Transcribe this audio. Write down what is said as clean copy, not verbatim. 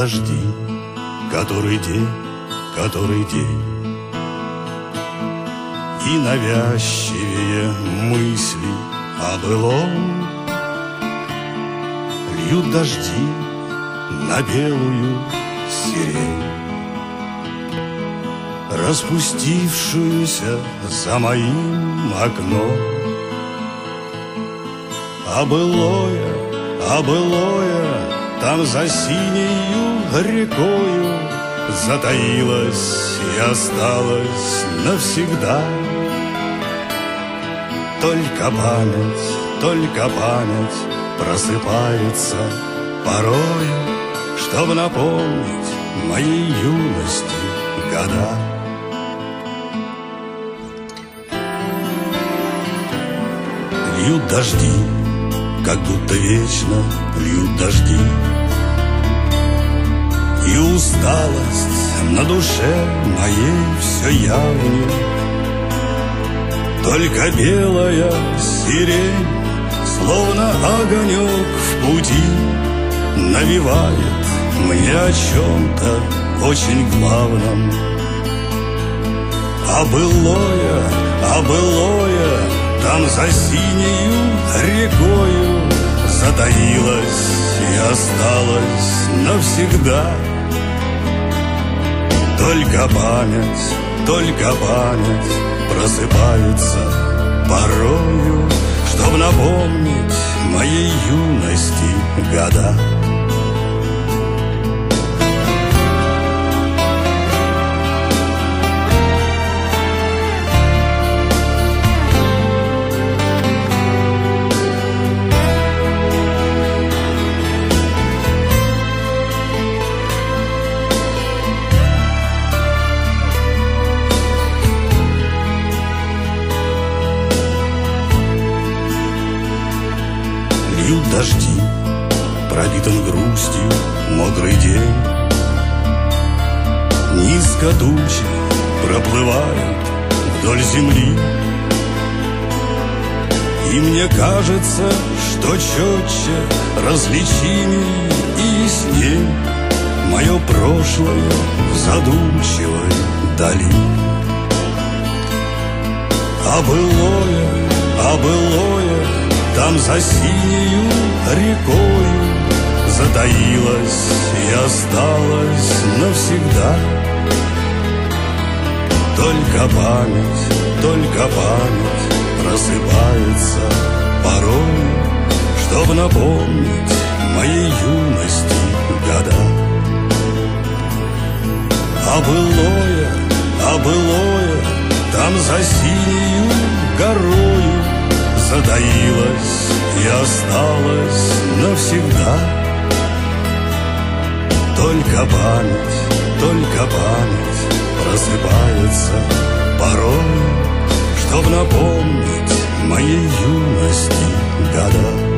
дожди, который день, и навязчивее мысли о былом. Льют дожди на белую сирень, распустившуюся за моим окном. А былое там за синею рекою затаилось и осталось навсегда. Только память просыпается порою, чтобы напомнить моей юности года. Льют дожди, как будто вечно льют дожди, и усталость на душе моей все явнее. Только белая сирень, словно огонек в пути, навевает мне о чем-то очень главном. А былое там за синею рекою затаилось и осталось навсегда. Только память просыпается порою, чтоб напомнить моей юности года. Льют дожди, пропитан грустью мокрый день, низко тучи проплывают вдоль земли, и мне кажется, что четче, различимей и ясней мое прошлое в задумчивой дали. А былое там за синею рекою затаилось и осталось навсегда. Только память просыпается порой, чтоб напомнить моей юности года. А былое там за синею горою затаилось и осталось навсегда. Только память просыпается порой, чтоб напомнить моей юности года.